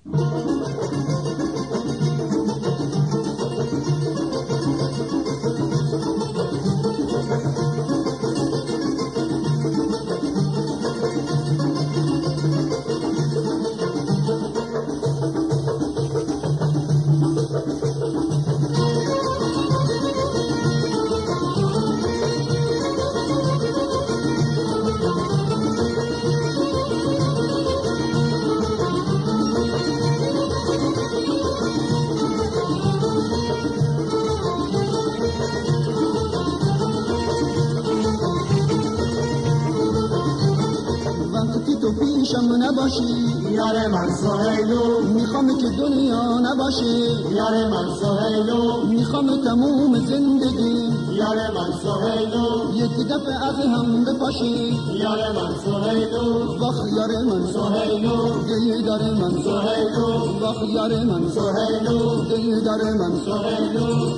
پیشم نباشی یار من سهیلو، میخوام که دنیا نباشی یار من سهیلو، میخوام تموم زندگی یار من سهیلو، یک دفعه از هم بپاشی یار من سهیلو، وقت یار من سهیلو، دلدار من سهیلو، وقت یار من سهیلو، دلدار من سهیلو.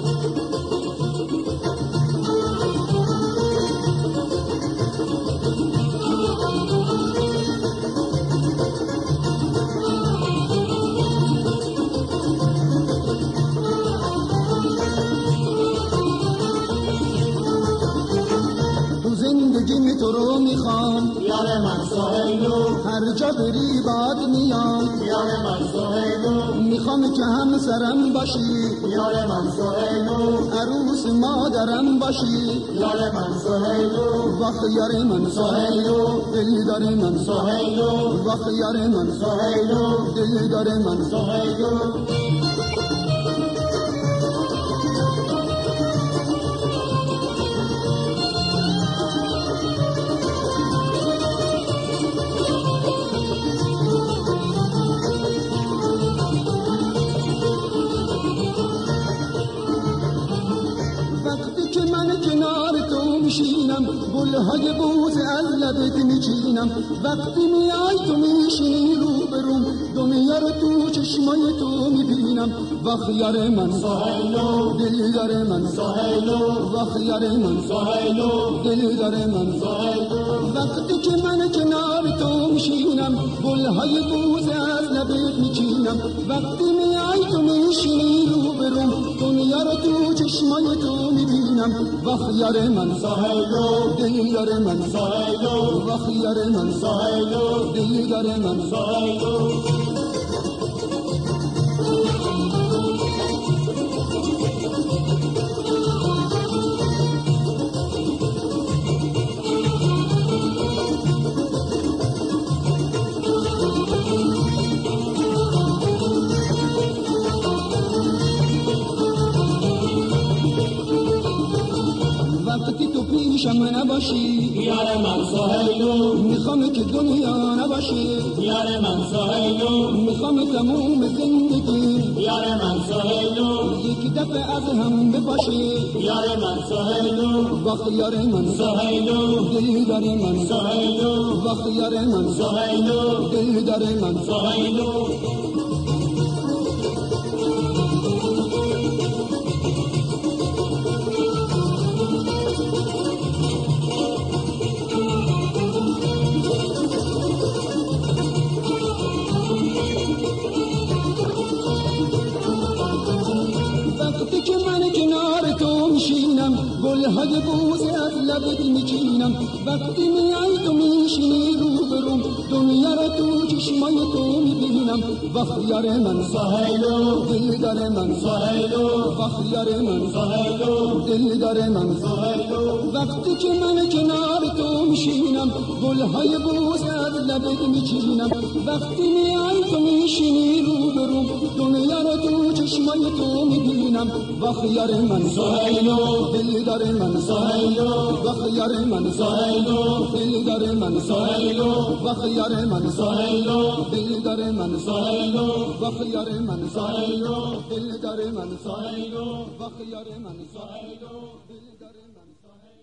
زندگی تو رو میخوام یار من سهیلو، هر جا بری باد میام یار من سهیلو، میخوام که هم سرم باشی یار من سهیلو، عروس مادرم باشی یار من سهیلو، وقت یار من سهیلو، دلدار من سهیلو، وقت یار من سهیلو، دلدار من سهیلو. وقتی که من کنار تو میشینم گلهای بوز از لبت میچینم وقتی میای تو میشینی روبروم دنیا رو تو چشمای تو میبینم وقت یار من سهیلو، دلدار من سهیلو، وقت یار من سهیلو، دلدار من سهیلو. وقتی که من کنار تو میشینم گلهای بوز از لبت میچینم وقتی میای تو میشینی روبروم دنیا رو تو چشمای تو میبینم وقت یار من سهیلو، دلدار من سهیلو، وقت یار من سهیلو، دلدار من سهیلو. وقتی تو پیشم نباشی یار من سهیلو، میخوام که دنیا نباشی یار من سهیلو، میخوام تموم زندگی یار من سهیلو، یک دفعه از هم بپاشی یار من سهیلو، وقت یار من سهیلو، دلدار من سهیلو، وقت یار من سهیلو، دلدار من سهیلو. وقتی که من کنار تو میشینم گلهای بوز از لبت میچینم وقتی میای تو میشینی روبروم دنیا رو تو چشمای تو میبینم وقت یار من سهیلو، دلدار من سهیلو، وقت یار من سهیلو، دلدار من سهیلو. وقتی که من کنار تو میشینم گلهای بوز از لبت میچینم وقتی میای تو میشینی روبروم دنیا رو تو چشمای تو میبینم وقت یار من سهیلو، دلدار من سهیلو، وقت یار من سهیلو، دلدار من سهیلو، وقت یار من سهیلو، دلدار من سهیلو، وقت یار من سهیلو، دلدار من سهیلو، وقت یار من سهیلو. دلدار من